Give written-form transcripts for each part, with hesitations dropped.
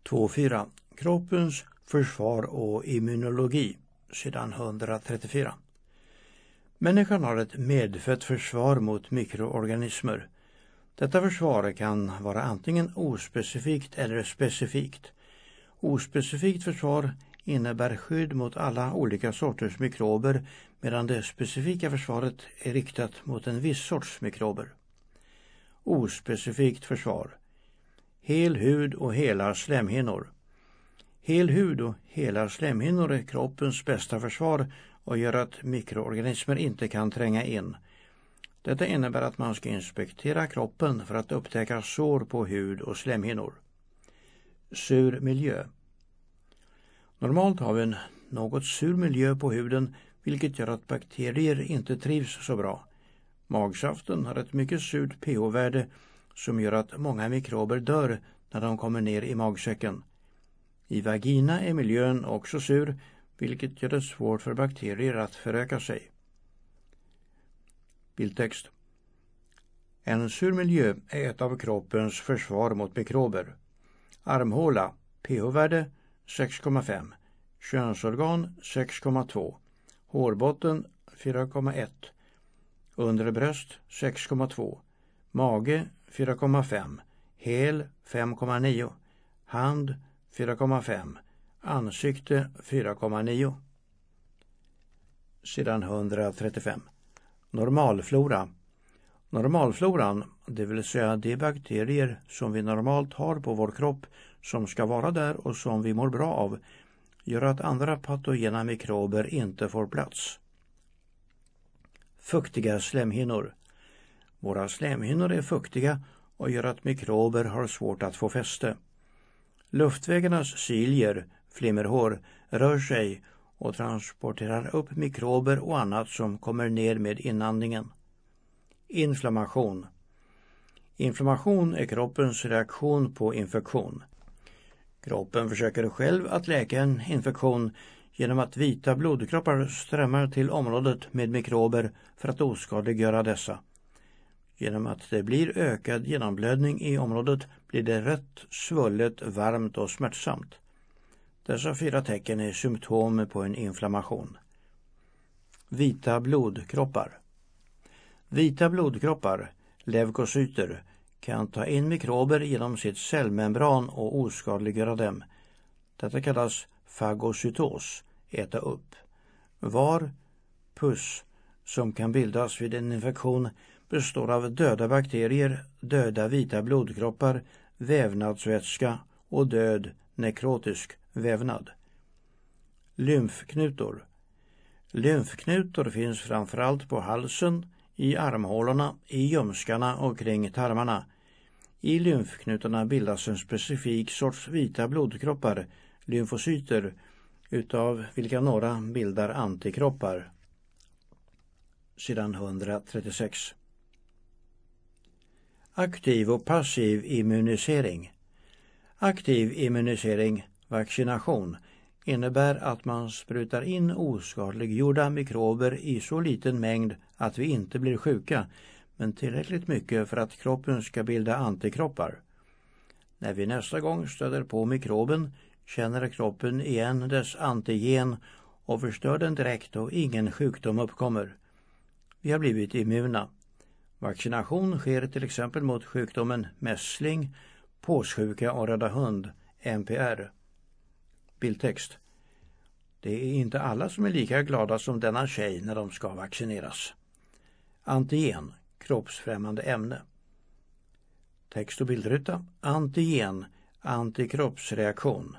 2.4. Kroppens försvar och immunologi, sidan 134. Människan har ett medfött försvar mot mikroorganismer. Detta försvar kan vara antingen ospecifikt eller specifikt. Ospecifikt försvar innebär skydd mot alla olika sorters mikrober, medan det specifika försvaret är riktat mot en viss sorts mikrober. Ospecifikt försvar. Hel hud och hela slemhinnor. Hel hud och hela slemhinnor är kroppens bästa försvar och gör att mikroorganismer inte kan tränga in. Detta innebär att man ska inspektera kroppen för att upptäcka sår på hud och slemhinnor. Sur miljö. Normalt har vi en något sur miljö på huden, vilket gör att bakterier inte trivs så bra. Magsaften har ett mycket surt pH-värde som gör att många mikrober dör när de kommer ner i magsäcken. I vagina är miljön också sur, vilket gör det svårt för bakterier att föröka sig. Bildtext. En sur miljö är ett av kroppens försvar mot mikrober. Armhåla, pH-värde 6,5. Könsorgan 6,2. Hårbotten 4,1. Undre bröst 6,2. Mage 4,5. Häl 5,9. Hand 4,5. Ansikte 4,9. Sidan 135. Normalflora. Normalfloran, det vill säga de bakterier som vi normalt har på vår kropp som ska vara där och som vi mår bra av, gör att andra patogena mikrober inte får plats. Fuktiga slemhinnor. Våra slemhinnor är fuktiga och gör att mikrober har svårt att få fäste. Luftvägarnas cilier, flimmerhår, rör sig och transporterar upp mikrober och annat som kommer ner med inandningen. Inflammation. Inflammation är kroppens reaktion på infektion. Kroppen försöker själv att läka en infektion genom att vita blodkroppar strömmar till området med mikrober för att oskadliggöra dessa. Genom att det blir ökad genomblödning i området blir det rött, svullet, varmt och smärtsamt. Dessa 4 tecken är symptom på en inflammation. Vita blodkroppar. Vita blodkroppar, leukocyter, kan ta in mikrober genom sitt cellmembran och oskadliggöra dem. Detta kallas fagocytos, äta upp. Pus, som kan bildas vid en infektion, består av döda bakterier, döda vita blodkroppar, vävnadsvätska och död nekrotisk vävnad. Lymfknutor. Lymfknutor finns framförallt på halsen, i armhålorna, i ljumskarna och kring tarmarna. I lymfknutarna bildas en specifik sorts vita blodkroppar, lymfocyter, utav vilka några bildar antikroppar. Sidan 136. Aktiv och passiv immunisering. Aktiv immunisering, vaccination, innebär att man sprutar in oskadliggjorda mikrober i så liten mängd att vi inte blir sjuka, men tillräckligt mycket för att kroppen ska bilda antikroppar. När vi nästa gång stöter på mikroben känner kroppen igen dess antigen och förstör den direkt och ingen sjukdom uppkommer. Vi har blivit immuna. Vaccination sker till exempel mot sjukdomen mässling, påssjuka och röda hund, MPR. Bildtext. Det är inte alla som är lika glada som denna tjej när de ska vaccineras. Antigen, kroppsfrämmande ämne. Text och bildruta. Antigen, antikroppsreaktion.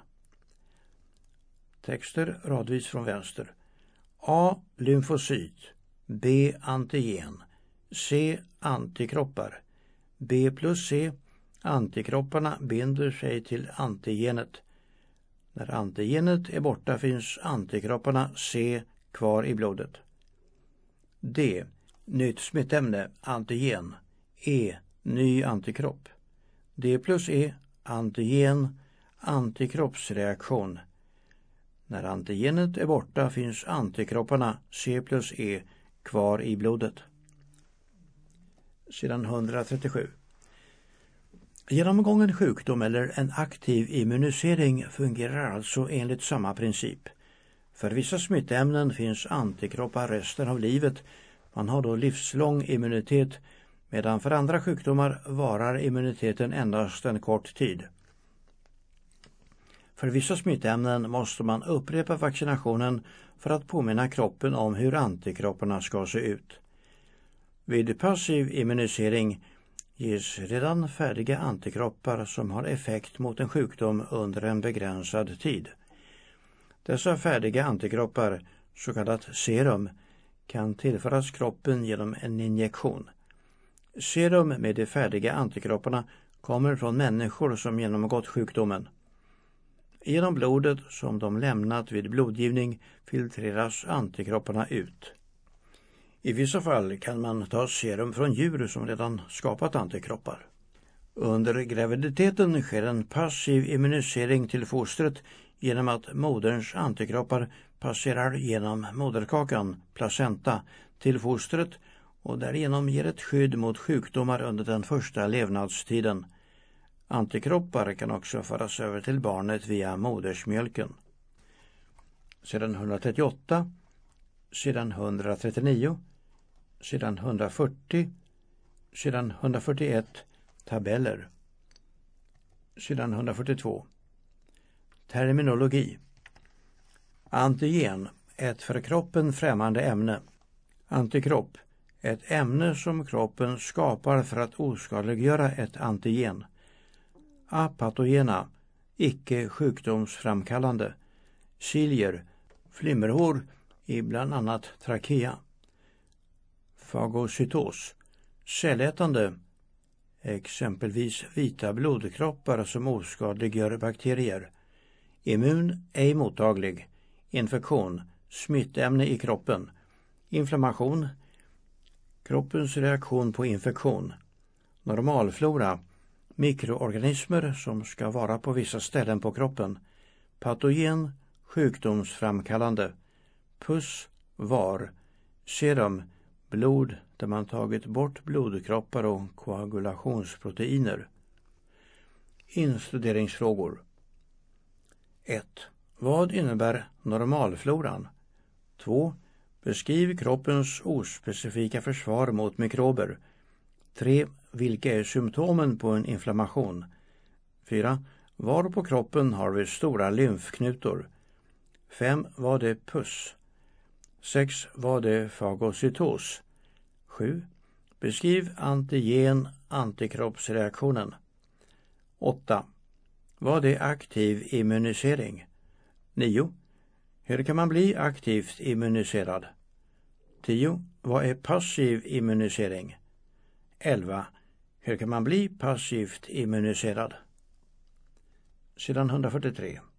Texter radvis från vänster. A. Lymfocyt. B. Antigen. C. Antikroppar. B plus C. Antikropparna binder sig till antigenet. När antigenet är borta finns antikropparna C kvar i blodet. D. Nytt smittämne, antigen. E. Ny antikropp. D plus E. Antigen, antikroppsreaktion. När antigenet är borta finns antikropparna C plus E kvar i blodet. Sidan 137. Genomgången sjukdom eller en aktiv immunisering fungerar alltså enligt samma princip. För vissa smittämnen finns antikroppar resten av livet. Man har då livslång immunitet, medan för andra sjukdomar varar immuniteten endast en kort tid. För vissa smittämnen måste man upprepa vaccinationen för att påminna kroppen om hur antikropparna ska se ut. Vid passiv immunisering ges redan färdiga antikroppar som har effekt mot en sjukdom under en begränsad tid. Dessa färdiga antikroppar, så kallat serum, kan tillföras kroppen genom en injektion. Serum med de färdiga antikropparna kommer från människor som genomgått sjukdomen. Genom blodet som de lämnat vid blodgivning filtreras antikropparna ut. I vissa fall kan man ta serum från djur som redan skapat antikroppar. Under graviditeten sker en passiv immunisering till fostret genom att moderns antikroppar passerar genom moderkakan, placenta, till fostret och därigenom ger ett skydd mot sjukdomar under den första levnadstiden. Antikroppar kan också föras över till barnet via modersmjölken. Sedan 138, sedan 139, sedan 140, sedan 141 tabeller. Sedan 142. Terminologi. Antigen, ett för kroppen främmande ämne. Antikropp, ett ämne som kroppen skapar för att oskadliggöra ett antigen. Apatogena, icke sjukdomsframkallande. Cilier, flimmerhår i bland annat trakea. Fagocytos, cellätande, exempelvis vita blodkroppar som oskadliggör bakterier. Immun, ej mottaglig. Infektion, smittämne i kroppen. Inflammation, kroppens reaktion på infektion. Normalflora, mikroorganismer som ska vara på vissa ställen på kroppen. Patogen, sjukdomsframkallande. Pus, var. Serum, blod där man tagit bort blodkroppar och koagulationsproteiner. Instuderingsfrågor. 1. Vad innebär normalfloran? 2. Beskriv kroppens ospecifika försvar mot mikrober. 3. Vilka är symptomen på en inflammation? 4. Var på kroppen har vi stora lymfknutor? 5. Vad är pus? 6. Vad är fagocytos? 7. Beskriv antigen-antikroppsreaktionen. 8. Vad är aktiv immunisering? 9. Hur kan man bli aktivt immuniserad? 10. Vad är passiv immunisering? 11. Hur kan man bli passivt immuniserad? Sedan 143.